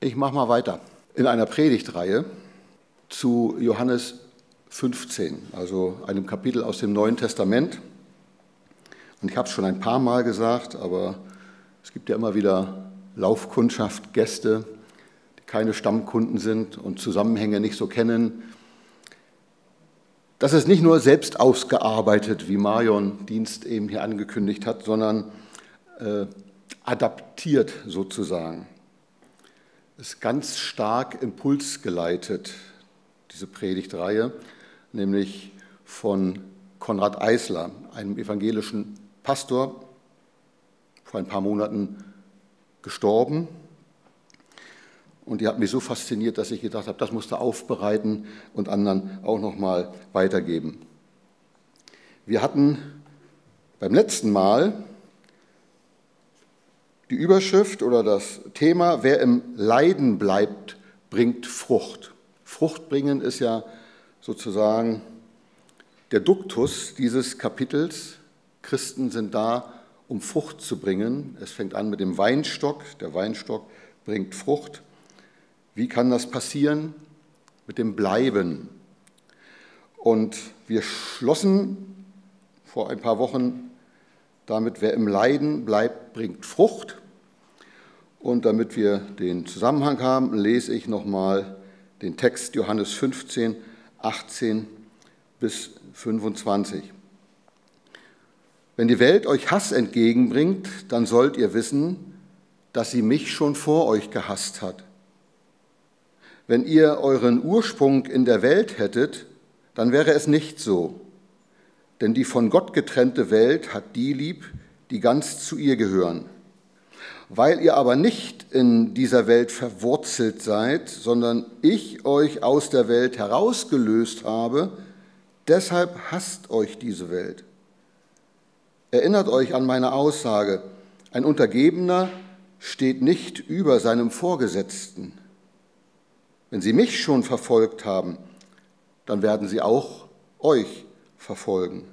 Ich mache mal weiter in einer Predigtreihe zu Johannes 15, also einem Kapitel aus dem Neuen Testament. Und ich habe es schon ein paar Mal gesagt, aber es gibt ja immer wieder Laufkundschaft, Gäste, die keine Stammkunden sind und Zusammenhänge nicht so kennen. Das ist nicht nur selbst ausgearbeitet, wie Marion Dienst eben hier angekündigt hat, sondern adaptiert sozusagen. Ist ganz stark impulsgeleitet, diese Predigtreihe, nämlich von Konrad Eisler, einem evangelischen Pastor, vor ein paar Monaten gestorben. Und die hat mich so fasziniert, dass ich gedacht habe, das musst du aufbereiten und anderen auch nochmal weitergeben. Wir hatten beim letzten Mal die Überschrift oder das Thema, wer im Leiden bleibt, bringt Frucht. Frucht bringen ist ja sozusagen der Duktus dieses Kapitels. Christen sind da, um Frucht zu bringen. Es fängt an mit dem Weinstock. Der Weinstock bringt Frucht. Wie kann das passieren? Mit dem Bleiben. Und wir schlossen vor ein paar Wochen damit, wer im Leiden bleibt, bringt Frucht. Und damit wir den Zusammenhang haben, lese ich nochmal den Text Johannes 15, 18 bis 25. Wenn die Welt euch Hass entgegenbringt, dann sollt ihr wissen, dass sie mich schon vor euch gehasst hat. Wenn ihr euren Ursprung in der Welt hättet, dann wäre es nicht so. Denn die von Gott getrennte Welt hat die lieb, die ganz zu ihr gehören. Weil ihr aber nicht in dieser Welt verwurzelt seid, sondern ich euch aus der Welt herausgelöst habe, deshalb hasst euch diese Welt. Erinnert euch an meine Aussage, ein Untergebener steht nicht über seinem Vorgesetzten. Wenn sie mich schon verfolgt haben, dann werden sie auch euch verfolgen.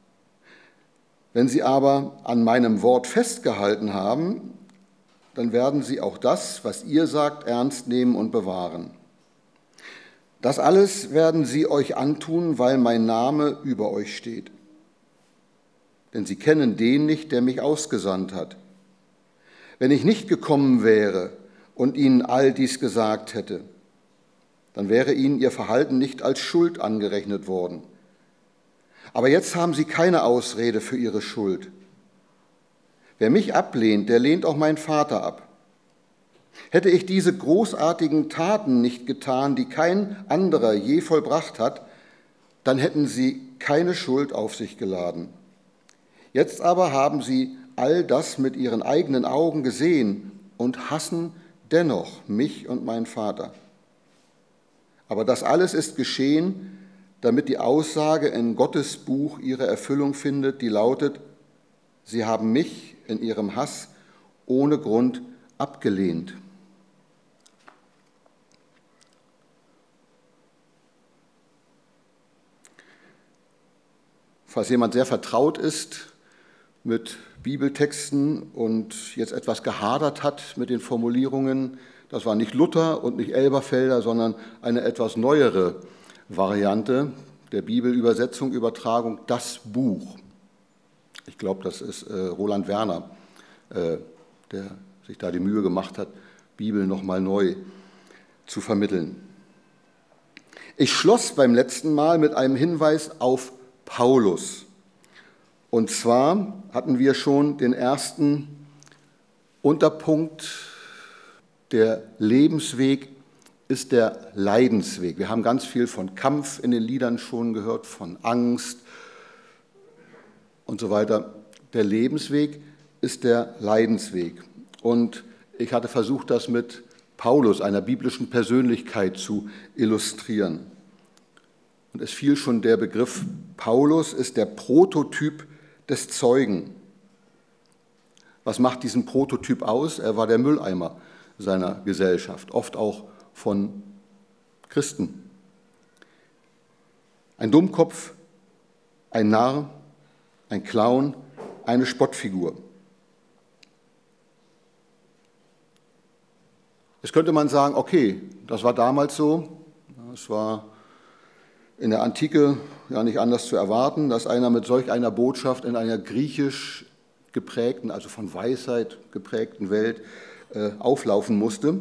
Wenn sie aber an meinem Wort festgehalten haben, dann werden sie auch das, was ihr sagt, ernst nehmen und bewahren. Das alles werden sie euch antun, weil mein Name über euch steht. Denn sie kennen den nicht, der mich ausgesandt hat. Wenn ich nicht gekommen wäre und ihnen all dies gesagt hätte, dann wäre ihnen ihr Verhalten nicht als Schuld angerechnet worden. Aber jetzt haben sie keine Ausrede für ihre Schuld. Wer mich ablehnt, der lehnt auch meinen Vater ab. Hätte ich diese großartigen Taten nicht getan, die kein anderer je vollbracht hat, dann hätten sie keine Schuld auf sich geladen. Jetzt aber haben sie all das mit ihren eigenen Augen gesehen und hassen dennoch mich und meinen Vater. Aber das alles ist geschehen, damit die Aussage in Gottes Buch ihre Erfüllung findet, die lautet, sie haben mich in ihrem Hass ohne Grund abgelehnt. Falls jemand sehr vertraut ist mit Bibeltexten und jetzt etwas gehadert hat mit den Formulierungen, das war nicht Luther und nicht Elberfelder, sondern eine etwas neuere Variante der Bibelübersetzung, Übertragung, das Buch. Ich glaube, das ist Roland Werner, der sich da die Mühe gemacht hat, Bibel nochmal neu zu vermitteln. Ich schloss beim letzten Mal mit einem Hinweis auf Paulus. Und zwar hatten wir schon den ersten Unterpunkt, der Lebensweg ist der Leidensweg. Wir haben ganz viel von Kampf in den Liedern schon gehört, von Angst und so weiter. Der Lebensweg ist der Leidensweg. Und ich hatte versucht, das mit Paulus, einer biblischen Persönlichkeit, zu illustrieren. Und es fiel schon der Begriff, Paulus ist der Prototyp des Zeugen. Was macht diesen Prototyp aus? Er war der Mülleimer seiner Gesellschaft, oft auch von Christen. Ein Dummkopf, ein Narr, ein Clown, eine Spottfigur. Jetzt könnte man sagen, okay, das war damals so, es war in der Antike ja nicht anders zu erwarten, dass einer mit solch einer Botschaft in einer griechisch geprägten, also von Weisheit geprägten Welt auflaufen musste.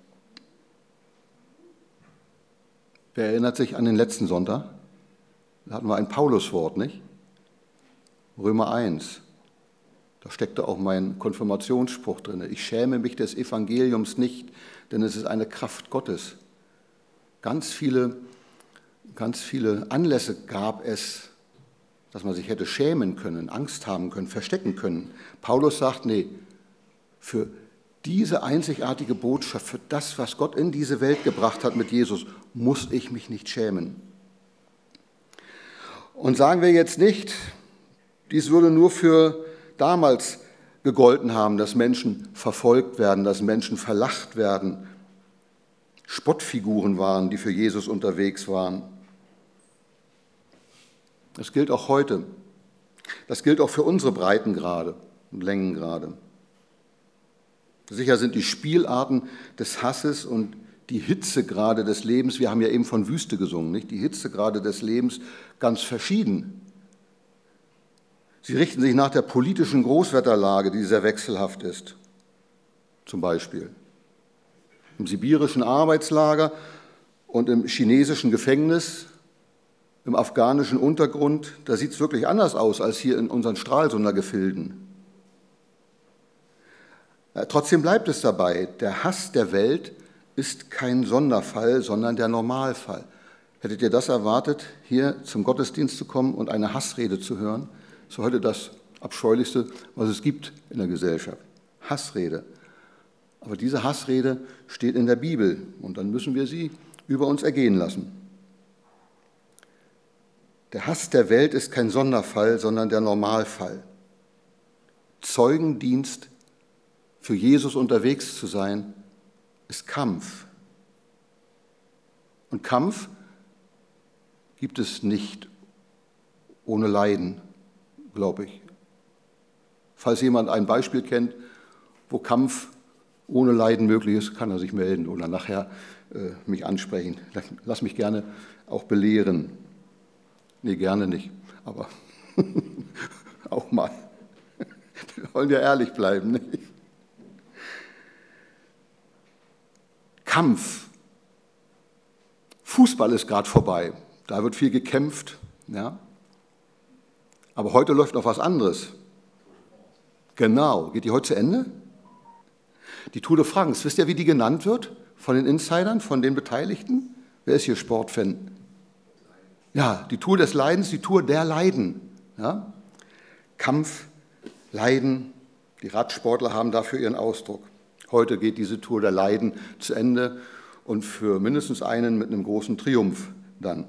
Wer erinnert sich an den letzten Sonntag? Da hatten wir ein Pauluswort, nicht? Römer 1. Da steckte auch mein Konfirmationsspruch drin. Ich schäme mich des Evangeliums nicht, denn es ist eine Kraft Gottes. Ganz viele Anlässe gab es, dass man sich hätte schämen können, Angst haben können, verstecken können. Paulus sagt, nee, für diese einzigartige Botschaft, für das, was Gott in diese Welt gebracht hat mit Jesus, muss ich mich nicht schämen. Und sagen wir jetzt nicht, dies würde nur für damals gegolten haben, dass Menschen verfolgt werden, dass Menschen verlacht werden, Spottfiguren waren, die für Jesus unterwegs waren. Das gilt auch heute. Das gilt auch für unsere Breitengrade und Längengrade. Sicher sind die Spielarten des Hasses und die Hitzegrade des Lebens, wir haben ja eben von Wüste gesungen, nicht? Die Hitzegrade des Lebens ganz verschieden. Sie richten sich nach der politischen Großwetterlage, die sehr wechselhaft ist. Zum Beispiel im sibirischen Arbeitslager und im chinesischen Gefängnis, im afghanischen Untergrund, da sieht es wirklich anders aus als hier in unseren Stralsunder Gefilden. Trotzdem bleibt es dabei, der Hass der Welt ist kein Sonderfall, sondern der Normalfall. Hättet ihr das erwartet, hier zum Gottesdienst zu kommen und eine Hassrede zu hören? Das ist heute das Abscheulichste, was es gibt in der Gesellschaft. Hassrede. Aber diese Hassrede steht in der Bibel und dann müssen wir sie über uns ergehen lassen. Der Hass der Welt ist kein Sonderfall, sondern der Normalfall. Zeugendienst für Jesus unterwegs zu sein, ist Kampf. Und Kampf gibt es nicht ohne Leiden, glaube ich. Falls jemand ein Beispiel kennt, wo Kampf ohne Leiden möglich ist, kann er sich melden oder nachher mich ansprechen. Lass mich gerne auch belehren. Nee, gerne nicht, aber auch mal. Wir wollen ja ehrlich bleiben, nicht? Kampf. Fußball ist gerade vorbei. Da wird viel gekämpft. Ja? Aber heute läuft noch was anderes. Genau. Geht die heute zu Ende? Die Tour de France. Wisst ihr, wie die genannt wird? Von den Insidern, von den Beteiligten? Wer ist hier Sportfan? Ja, die Tour des Leidens, die Tour der Leiden. Ja? Kampf, Leiden. Die Radsportler haben dafür ihren Ausdruck. Heute geht diese Tour der Leiden zu Ende und für mindestens einen mit einem großen Triumph dann.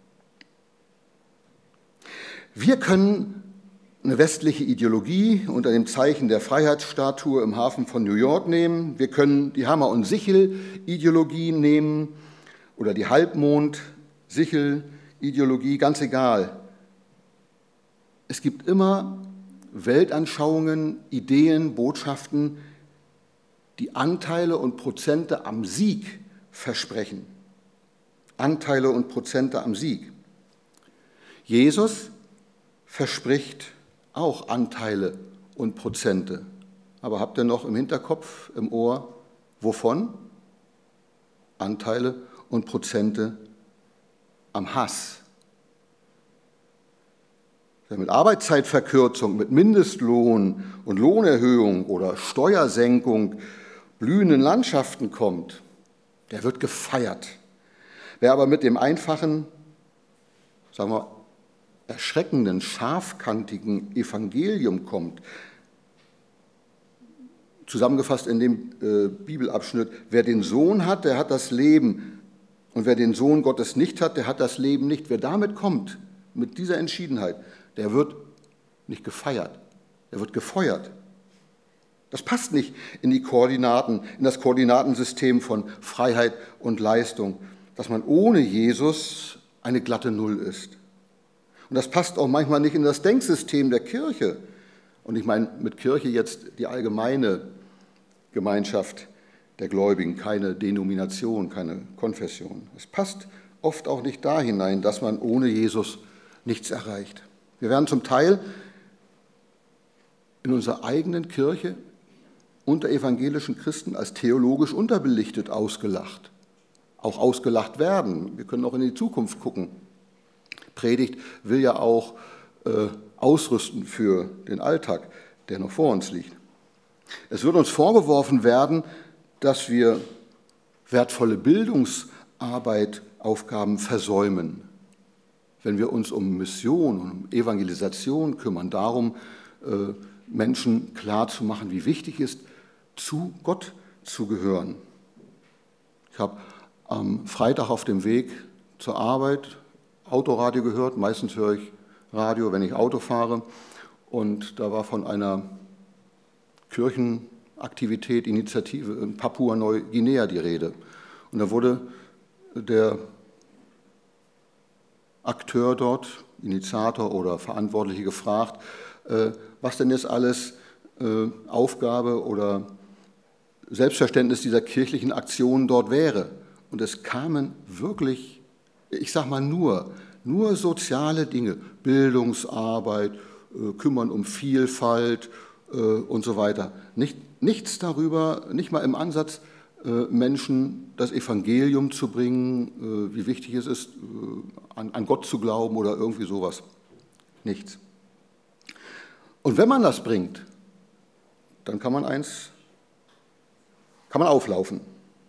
Wir können eine westliche Ideologie unter dem Zeichen der Freiheitsstatue im Hafen von New York nehmen. Wir können die Hammer- und Sichel-Ideologie nehmen oder die Halbmond-Sichel-Ideologie, ganz egal. Es gibt immer Weltanschauungen, Ideen, Botschaften, die Anteile und Prozente am Sieg versprechen. Anteile und Prozente am Sieg. Jesus verspricht auch Anteile und Prozente. Aber habt ihr noch im Hinterkopf, im Ohr, wovon? Anteile und Prozente am Hass. Wer mit Arbeitszeitverkürzung, mit Mindestlohn und Lohnerhöhung oder Steuersenkung blühenden Landschaften kommt, der wird gefeiert. Wer aber mit dem einfachen, sagen wir, erschreckenden, scharfkantigen Evangelium kommt, zusammengefasst in dem Bibelabschnitt, wer den Sohn hat, der hat das Leben. Und wer den Sohn Gottes nicht hat, der hat das Leben nicht. Wer damit kommt, mit dieser Entschiedenheit, der wird nicht gefeiert, der wird gefeuert. Das passt nicht in die Koordinaten, in das Koordinatensystem von Freiheit und Leistung, dass man ohne Jesus eine glatte Null ist. Und das passt auch manchmal nicht in das Denksystem der Kirche. Und ich meine mit Kirche jetzt die allgemeine Gemeinschaft der Gläubigen, keine Denomination, keine Konfession. Es passt oft auch nicht da hinein, dass man ohne Jesus nichts erreicht. Wir werden zum Teil in unserer eigenen Kirche unter evangelischen Christen als theologisch unterbelichtet ausgelacht. Auch ausgelacht werden. Wir können auch in die Zukunft gucken. Predigt will ja auch ausrüsten für den Alltag, der noch vor uns liegt. Es wird uns vorgeworfen werden, dass wir wertvolle Bildungsarbeit, Aufgaben versäumen, wenn wir uns um Mission und um Evangelisation kümmern, darum, Menschen klarzumachen, wie wichtig es ist, zu Gott zu gehören. Ich habe am Freitag auf dem Weg zur Arbeit Autoradio gehört, meistens höre ich Radio, wenn ich Auto fahre, und da war von einer Kirchenaktivität, Initiative in Papua-Neuguinea die Rede. Und da wurde der Akteur dort, Initiator oder Verantwortliche gefragt, was denn jetzt alles Aufgabe oder Selbstverständnis dieser kirchlichen Aktionen dort wäre. Und es kamen wirklich, ich sage mal nur soziale Dinge, Bildungsarbeit, kümmern um Vielfalt und so weiter. Nichts darüber, nicht mal im Ansatz, Menschen das Evangelium zu bringen, wie wichtig es ist, an Gott zu glauben oder irgendwie sowas. Nichts. Und wenn man das bringt, dann kann man auflaufen.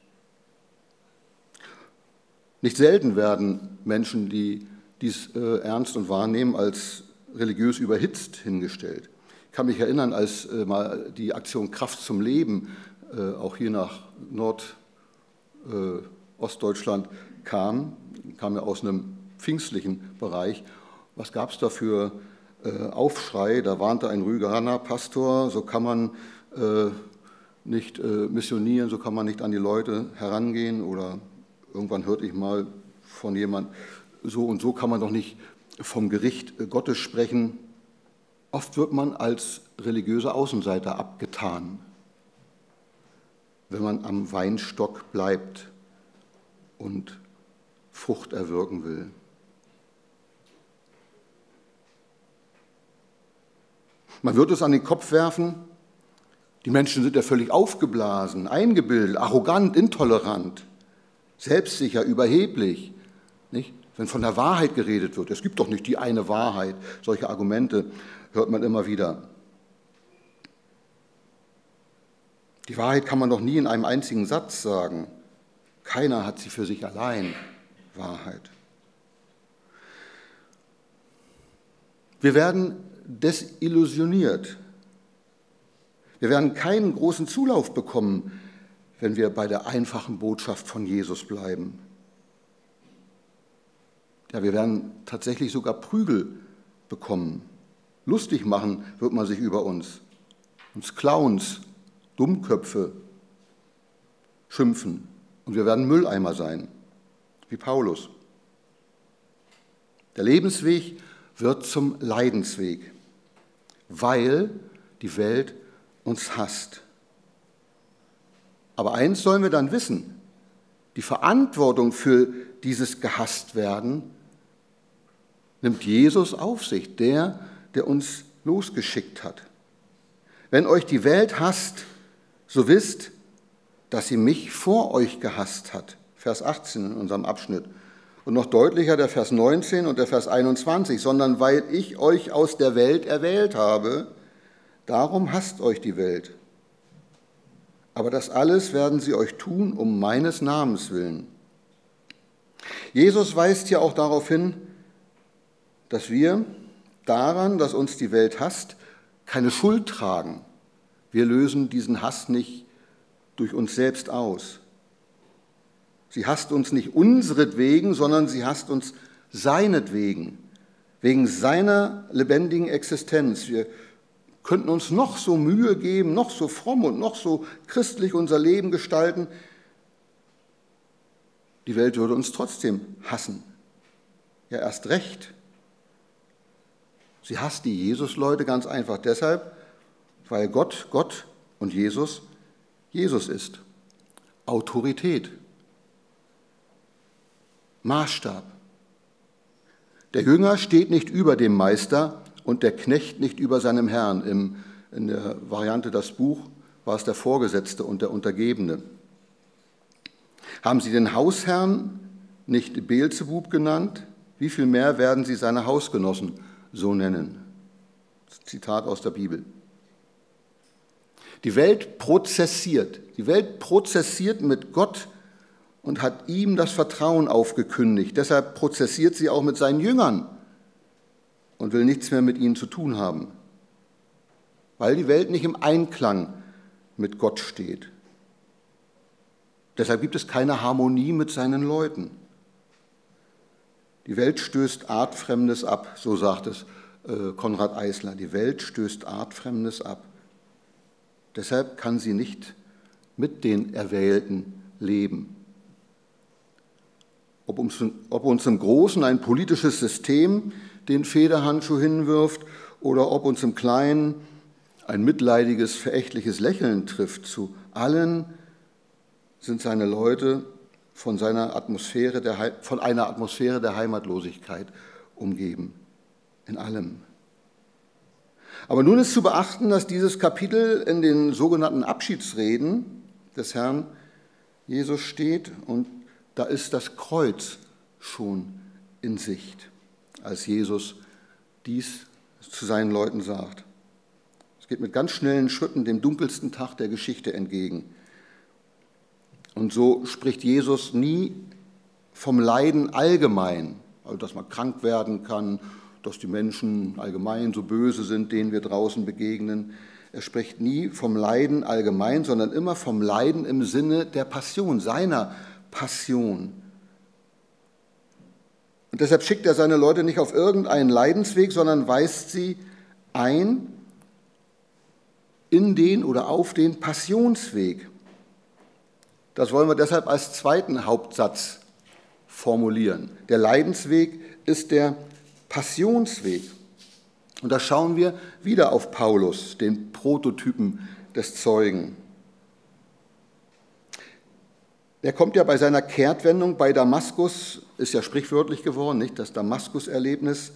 Nicht selten werden Menschen, die dies ernst und wahrnehmen, als religiös überhitzt hingestellt. Ich kann mich erinnern, als mal die Aktion Kraft zum Leben auch hier nach Ostdeutschland kam ja aus einem pfingstlichen Bereich. Was gab es da für Aufschrei? Da warnte ein Rügener Pastor, so kann man nicht missionieren, so kann man nicht an die Leute herangehen. Oder irgendwann hörte ich mal von jemandem, so und so kann man doch nicht vom Gericht Gottes sprechen. Oft wird man als religiöser Außenseiter abgetan, wenn man am Weinstock bleibt und Frucht erwirken will. Man wird es an den Kopf werfen, die Menschen sind ja völlig aufgeblasen, eingebildet, arrogant, intolerant, selbstsicher, überheblich. Nicht? Wenn von der Wahrheit geredet wird, es gibt doch nicht die eine Wahrheit, solche Argumente hört man immer wieder. Die Wahrheit kann man doch nie in einem einzigen Satz sagen. Keiner hat sie für sich allein, Wahrheit. Wir werden desillusioniert. Wir werden keinen großen Zulauf bekommen, wenn wir bei der einfachen Botschaft von Jesus bleiben. Ja, wir werden tatsächlich sogar Prügel bekommen. Lustig machen wird man sich über uns Clowns, Dummköpfe schimpfen. Und wir werden Mülleimer sein, wie Paulus. Der Lebensweg wird zum Leidensweg, weil die Welt uns hasst. Aber eins sollen wir dann wissen, die Verantwortung für dieses Gehasstwerden nimmt Jesus auf sich, der uns losgeschickt hat. Wenn euch die Welt hasst, so wisst, dass sie mich vor euch gehasst hat. Vers 18 in unserem Abschnitt. Und noch deutlicher der Vers 19 und der Vers 21, sondern weil ich euch aus der Welt erwählt habe, darum hasst euch die Welt. Aber das alles werden sie euch tun, um meines Namens willen. Jesus weist ja auch darauf hin, dass wir daran, dass uns die Welt hasst, keine Schuld tragen. Wir lösen diesen Hass nicht durch uns selbst aus. Sie hasst uns nicht unseretwegen, sondern sie hasst uns seinetwegen, wegen seiner lebendigen Existenz. Wir könnten uns noch so Mühe geben, noch so fromm und noch so christlich unser Leben gestalten. Die Welt würde uns trotzdem hassen. Ja, erst recht. Sie hasst die Jesus-Leute ganz einfach deshalb, weil Gott Gott und Jesus Jesus ist. Autorität, Maßstab. Der Jünger steht nicht über dem Meister und der Knecht nicht über seinem Herrn. In der Variante das Buch war es der Vorgesetzte und der Untergebene. Haben Sie den Hausherrn nicht Beelzebub genannt? Wie viel mehr werden Sie seine Hausgenossen so nennen? Zitat aus der Bibel. Die Welt prozessiert mit Gott und hat ihm das Vertrauen aufgekündigt. Deshalb prozessiert sie auch mit seinen Jüngern und will nichts mehr mit ihnen zu tun haben, weil die Welt nicht im Einklang mit Gott steht. Deshalb gibt es keine Harmonie mit seinen Leuten. Die Welt stößt Artfremdes ab, so sagt es Konrad Eisler. Die Welt stößt Artfremdes ab. Deshalb kann sie nicht mit den Erwählten leben. Ob uns im Großen ein politisches System den Federhandschuh hinwirft oder ob uns im Kleinen ein mitleidiges, verächtliches Lächeln trifft, zu allen sind seine Leute von einer Atmosphäre der Heimatlosigkeit umgeben. In allem. Aber nun ist zu beachten, dass dieses Kapitel in den sogenannten Abschiedsreden des Herrn Jesus steht und da ist das Kreuz schon in Sicht, als Jesus dies zu seinen Leuten sagt. Es geht mit ganz schnellen Schritten dem dunkelsten Tag der Geschichte entgegen. Und so spricht Jesus nie vom Leiden allgemein, also dass man krank werden kann, dass die Menschen allgemein so böse sind, denen wir draußen begegnen. Er spricht nie vom Leiden allgemein, sondern immer vom Leiden im Sinne der Passion, seiner Passion. Und deshalb schickt er seine Leute nicht auf irgendeinen Leidensweg, sondern weist sie ein in den oder auf den Passionsweg. Das wollen wir deshalb als zweiten Hauptsatz formulieren. Der Leidensweg ist der Passionsweg. Und da schauen wir wieder auf Paulus, den Prototypen des Zeugen. Der kommt ja bei seiner Kehrtwendung bei Damaskus, ist ja sprichwörtlich geworden, nicht? Das Damaskus-Erlebnis,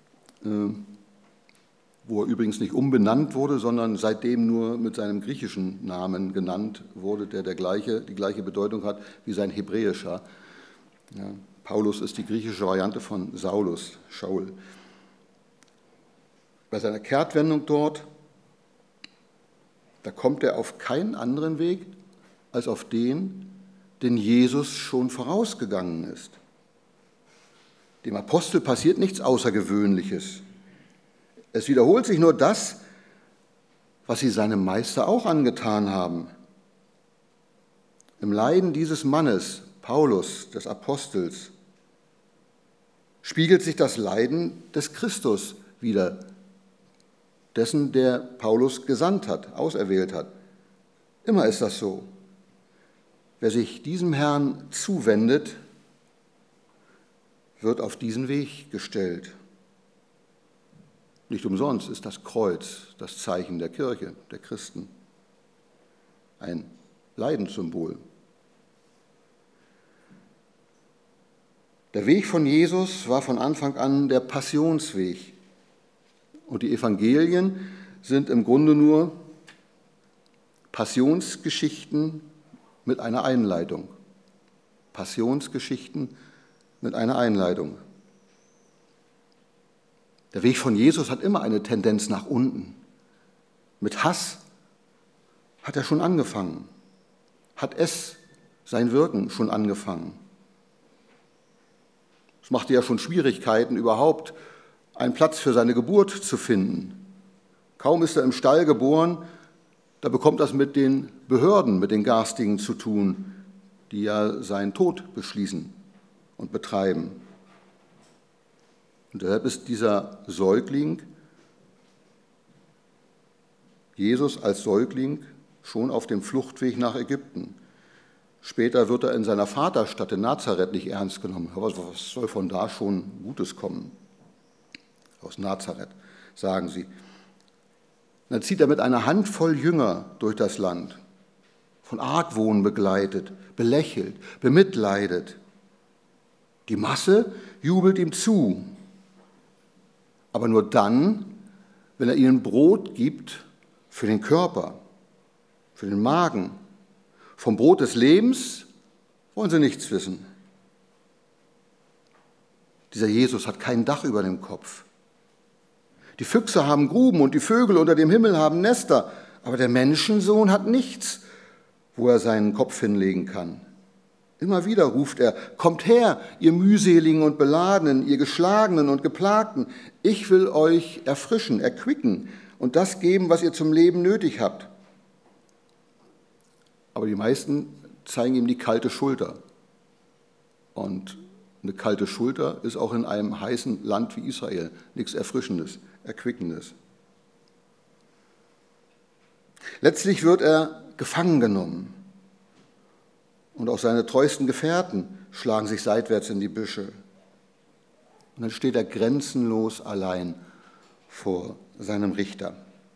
wo er übrigens nicht umbenannt wurde, sondern seitdem nur mit seinem griechischen Namen genannt wurde, der die gleiche Bedeutung hat wie sein hebräischer. Ja, Paulus ist die griechische Variante von Saulus, Shaul. Bei seiner Kehrtwendung dort, da kommt er auf keinen anderen Weg als auf den Jesus schon vorausgegangen ist. Dem Apostel passiert nichts Außergewöhnliches. Es wiederholt sich nur das, was sie seinem Meister auch angetan haben. Im Leiden dieses Mannes, Paulus, des Apostels, spiegelt sich das Leiden des Christus wider, dessen der Paulus gesandt hat, auserwählt hat. Immer ist das so. Wer sich diesem Herrn zuwendet, wird auf diesen Weg gestellt. Nicht umsonst ist das Kreuz das Zeichen der Kirche, der Christen. Ein Leidenssymbol. Der Weg von Jesus war von Anfang an der Passionsweg. Und die Evangelien sind im Grunde nur Passionsgeschichten mit einer Einleitung. Passionsgeschichten mit einer Einleitung. Der Weg von Jesus hat immer eine Tendenz nach unten. Mit Hass hat er schon angefangen, hat es sein Wirken schon angefangen. Es machte ja schon Schwierigkeiten, überhaupt einen Platz für seine Geburt zu finden. Kaum ist er im Stall geboren, da bekommt das mit den Behörden, mit den Garstigen zu tun, die ja seinen Tod beschließen und betreiben. Und deshalb ist dieser Säugling, Jesus als Säugling, schon auf dem Fluchtweg nach Ägypten. Später wird er in seiner Vaterstadt in Nazareth nicht ernst genommen. Aber was soll von da schon Gutes kommen? Aus Nazareth, sagen sie. Dann zieht er mit einer Handvoll Jünger durch das Land. von Argwohn begleitet, belächelt, bemitleidet. Die Masse jubelt ihm zu, aber nur dann, wenn er ihnen Brot gibt für den Körper, für den Magen. Vom Brot des Lebens wollen sie nichts wissen. Dieser Jesus hat kein Dach über dem Kopf. Die Füchse haben Gruben und die Vögel unter dem Himmel haben Nester, aber der Menschensohn hat nichts, wo er seinen Kopf hinlegen kann. Immer wieder ruft er, kommt her, ihr mühseligen und Beladenen, ihr Geschlagenen und Geplagten. Ich will euch erfrischen, erquicken und das geben, was ihr zum Leben nötig habt. Aber die meisten zeigen ihm die kalte Schulter. Und eine kalte Schulter ist auch in einem heißen Land wie Israel nichts Erfrischendes, Erquickendes. Letztlich wird er gefangen genommen. Und auch seine treuesten Gefährten schlagen sich seitwärts in die Büsche. Und dann steht er grenzenlos allein vor seinem Richter.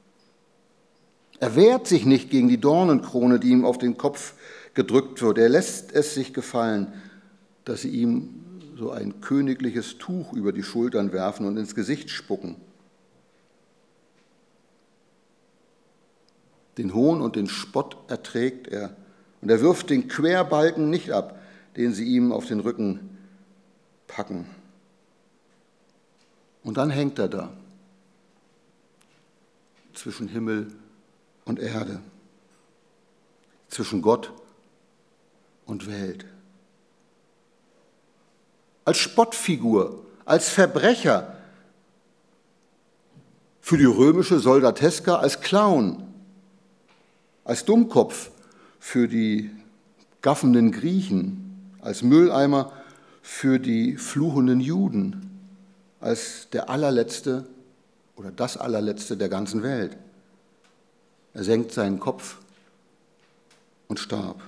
Er wehrt sich nicht gegen die Dornenkrone, die ihm auf den Kopf gedrückt wird. Er lässt es sich gefallen, dass sie ihm so ein königliches Tuch über die Schultern werfen und ins Gesicht spucken. Den Hohn und den Spott erträgt er. Und er wirft den Querbalken nicht ab, den sie ihm auf den Rücken packen. Und dann hängt er da, zwischen Himmel und Erde, zwischen Gott und Welt. Als Spottfigur, als Verbrecher, für die römische Soldateska als Clown, als Dummkopf, für die gaffenden Griechen, als Mülleimer für die fluchenden Juden, als der allerletzte oder das allerletzte der ganzen Welt. Er senkt seinen Kopf und starb.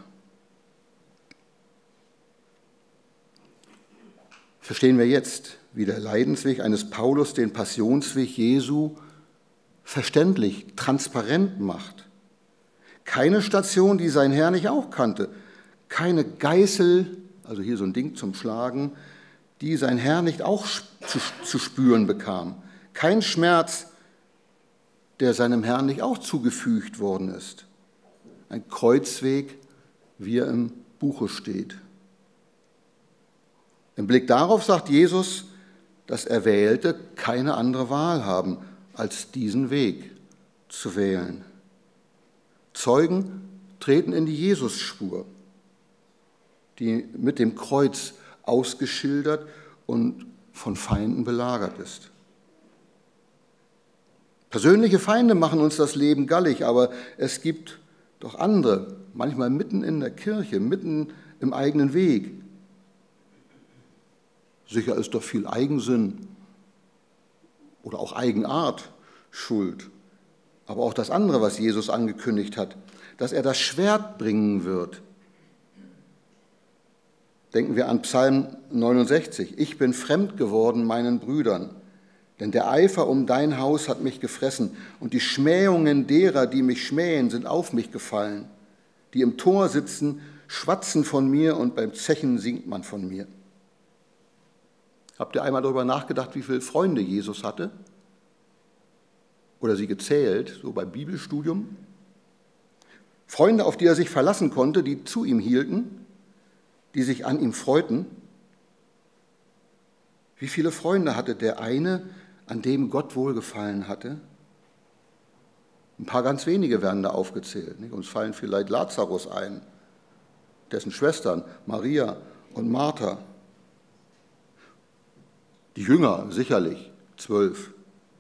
Verstehen wir jetzt, wie der Leidensweg eines Paulus den Passionsweg Jesu verständlich, transparent macht. Keine Station, die sein Herr nicht auch kannte. Keine Geißel, also hier so ein Ding zum Schlagen, die sein Herr nicht auch zu spüren bekam. Kein Schmerz, der seinem Herrn nicht auch zugefügt worden ist. Ein Kreuzweg, wie er im Buche steht. Im Blick darauf sagt Jesus, dass Erwählte keine andere Wahl haben, als diesen Weg zu wählen. Zeugen treten in die Jesusspur, die mit dem Kreuz ausgeschildert und von Feinden belagert ist. Persönliche Feinde machen uns das Leben gallig, aber es gibt doch andere, manchmal mitten in der Kirche, mitten im eigenen Weg. Sicher ist doch viel Eigensinn oder auch Eigenart schuld. Aber auch das andere, was Jesus angekündigt hat, dass er das Schwert bringen wird. Denken wir an Psalm 69. Ich bin fremd geworden meinen Brüdern, denn der Eifer um dein Haus hat mich gefressen und die Schmähungen derer, die mich schmähen, sind auf mich gefallen. Die im Tor sitzen, schwatzen von mir und beim Zechen singt man von mir. Habt ihr einmal darüber nachgedacht, wie viele Freunde Jesus hatte? Oder sie gezählt, so beim Bibelstudium? Freunde, auf die er sich verlassen konnte, die zu ihm hielten, die sich an ihm freuten. Wie viele Freunde hatte der eine, an dem Gott wohlgefallen hatte? Ein paar ganz wenige werden da aufgezählt. Uns fallen vielleicht Lazarus ein, dessen Schwestern Maria und Martha. Die Jünger sicherlich, 12.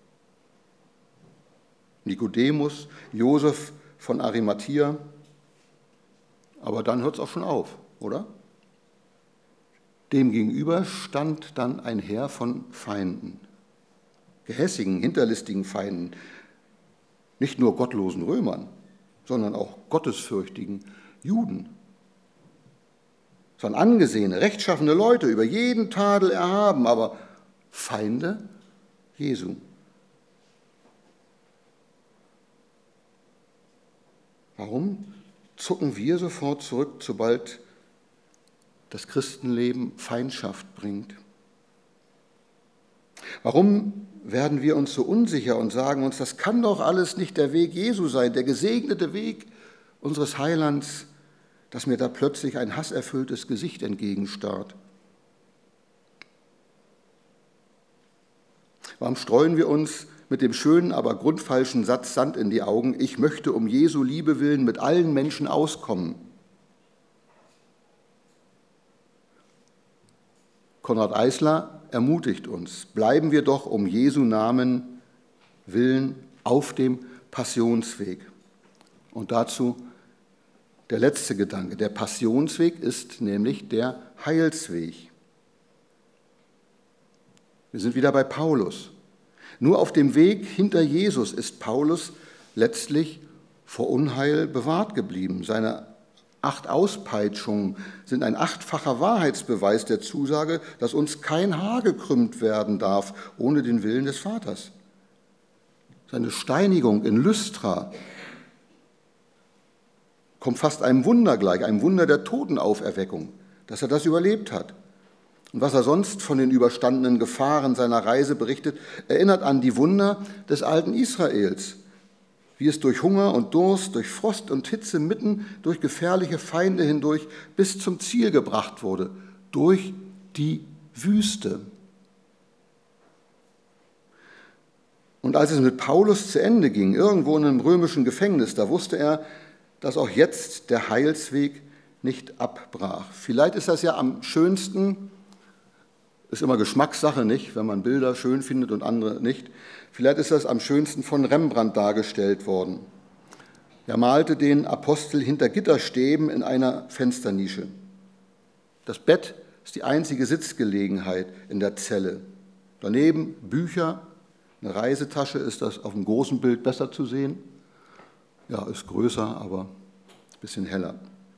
Nikodemus, Josef von Arimathea. Aber dann hört es auch schon auf, oder? Demgegenüber stand dann ein Heer von Feinden, gehässigen, hinterlistigen Feinden, nicht nur gottlosen Römern, sondern auch gottesfürchtigen Juden. Es waren angesehene, rechtschaffene Leute, über jeden Tadel erhaben, aber Feinde Jesu. Warum? zucken wir sofort zurück, sobald das Christenleben Feindschaft bringt? Warum werden wir uns so unsicher und sagen uns, das kann doch alles nicht der Weg Jesu sein, der gesegnete Weg unseres Heilands, dass mir da plötzlich ein hasserfülltes Gesicht entgegenstarrt? Warum streuen wir uns mit dem schönen, aber grundfalschen Satz Sand in die Augen, ich möchte um Jesu Liebe willen mit allen Menschen auskommen? Konrad Eisler ermutigt uns, bleiben wir doch um Jesu Namen willen auf dem Passionsweg. Und dazu der letzte Gedanke. Der Passionsweg ist nämlich der Heilsweg. Wir sind wieder bei Paulus. Nur auf dem Weg hinter Jesus ist Paulus letztlich vor Unheil bewahrt geblieben. Seine 8 Auspeitschungen sind ein 8-facher Wahrheitsbeweis der Zusage, dass uns kein Haar gekrümmt werden darf ohne den Willen des Vaters. Seine Steinigung in Lystra kommt fast einem Wunder gleich, einem Wunder der Totenauferweckung, dass er das überlebt hat. Und was er sonst von den überstandenen Gefahren seiner Reise berichtet, erinnert an die Wunder des alten Israels, wie es durch Hunger und Durst, durch Frost und Hitze, mitten durch gefährliche Feinde hindurch bis zum Ziel gebracht wurde, durch die Wüste. Und als es mit Paulus zu Ende ging, irgendwo in einem römischen Gefängnis, da wusste er, dass auch jetzt der Heilsweg nicht abbrach. Vielleicht ist das ja am schönsten, ist immer Geschmackssache, nicht, wenn man Bilder schön findet und andere nicht. Vielleicht ist das am schönsten von Rembrandt dargestellt worden. Er malte den Apostel hinter Gitterstäben in einer Fensternische. Das Bett ist die einzige Sitzgelegenheit in der Zelle. Daneben Bücher, eine Reisetasche, ist das auf dem großen Bild besser zu sehen? Ja, ist größer, aber ein bisschen heller.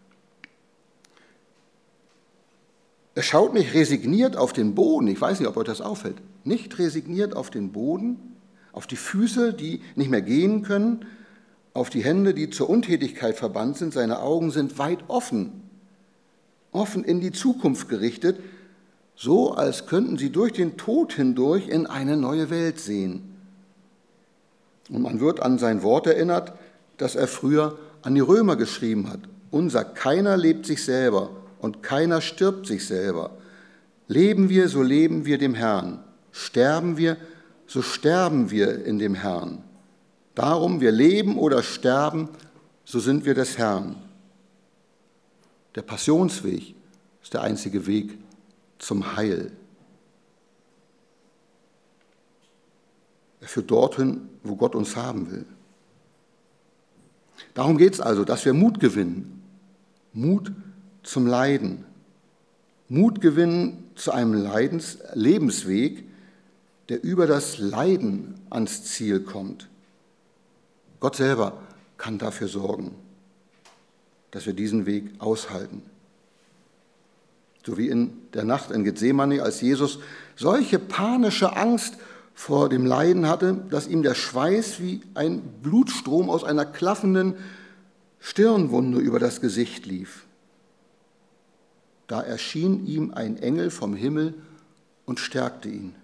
Er schaut nicht resigniert auf den Boden, ich weiß nicht, ob euch das auffällt, nicht resigniert auf den Boden, auf die Füße, die nicht mehr gehen können, auf die Hände, die zur Untätigkeit verbannt sind. Seine Augen sind weit offen, offen in die Zukunft gerichtet, so als könnten sie durch den Tod hindurch in eine neue Welt sehen. Und man wird an sein Wort erinnert, das er früher an die Römer geschrieben hat. Unser keiner lebt sich selber und keiner stirbt sich selber. Leben wir, so leben wir dem Herrn. Sterben wir, so sterben wir in dem Herrn. Darum, wir leben oder sterben, so sind wir des Herrn. Der Passionsweg ist der einzige Weg zum Heil. Er führt dorthin, wo Gott uns haben will. Darum geht es also, dass wir Mut gewinnen. Mut zum Leiden. Mut gewinnen zu einem Lebensweg, der über das Leiden ans Ziel kommt. Gott selber kann dafür sorgen, dass wir diesen Weg aushalten. So wie in der Nacht in Gethsemane, als Jesus solche panische Angst vor dem Leiden hatte, dass ihm der Schweiß wie ein Blutstrom aus einer klaffenden Stirnwunde über das Gesicht lief. Da erschien ihm ein Engel vom Himmel und stärkte ihn.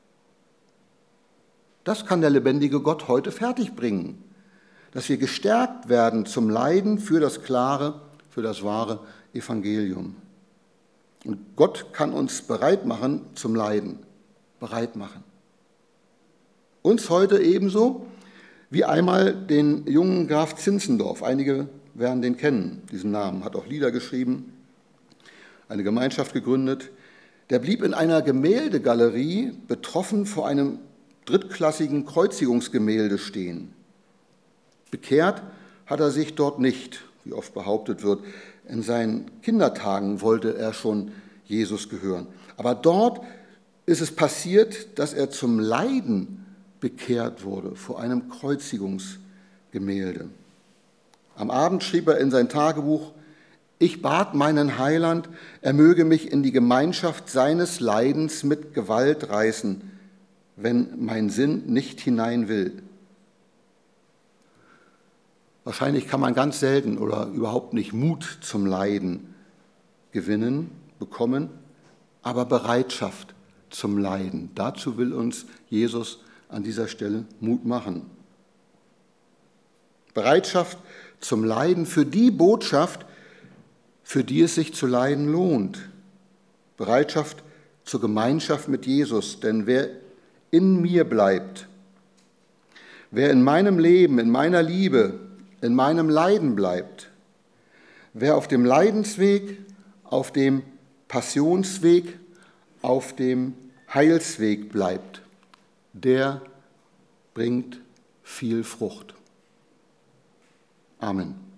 Das kann der lebendige Gott heute fertigbringen, dass wir gestärkt werden zum Leiden für das klare, für das wahre Evangelium. Und Gott kann uns bereit machen zum Leiden, bereit machen. Uns heute ebenso wie einmal den jungen Graf Zinzendorf. Einige werden den kennen, diesen Namen, hat auch Lieder geschrieben, eine Gemeinschaft gegründet. Der blieb in einer Gemäldegalerie betroffen vor einem drittklassigen Kreuzigungsgemälde stehen. Bekehrt hat er sich dort nicht, wie oft behauptet wird. In seinen Kindertagen wollte er schon Jesus gehören. Aber dort ist es passiert, dass er zum Leiden bekehrt wurde vor einem Kreuzigungsgemälde. Am Abend schrieb er in sein Tagebuch: Ich bat meinen Heiland, er möge mich in die Gemeinschaft seines Leidens mit Gewalt reißen, wenn mein Sinn nicht hinein will. Wahrscheinlich kann man ganz selten oder überhaupt nicht Mut zum Leiden bekommen, aber Bereitschaft zum Leiden. Dazu will uns Jesus an dieser Stelle Mut machen. Bereitschaft zum Leiden für die Botschaft, für die es sich zu leiden lohnt. Bereitschaft zur Gemeinschaft mit Jesus, denn wer in mir bleibt, wer in meinem Leben, in meiner Liebe, in meinem Leiden bleibt, wer auf dem Leidensweg, auf dem Passionsweg, auf dem Heilsweg bleibt, der bringt viel Frucht. Amen.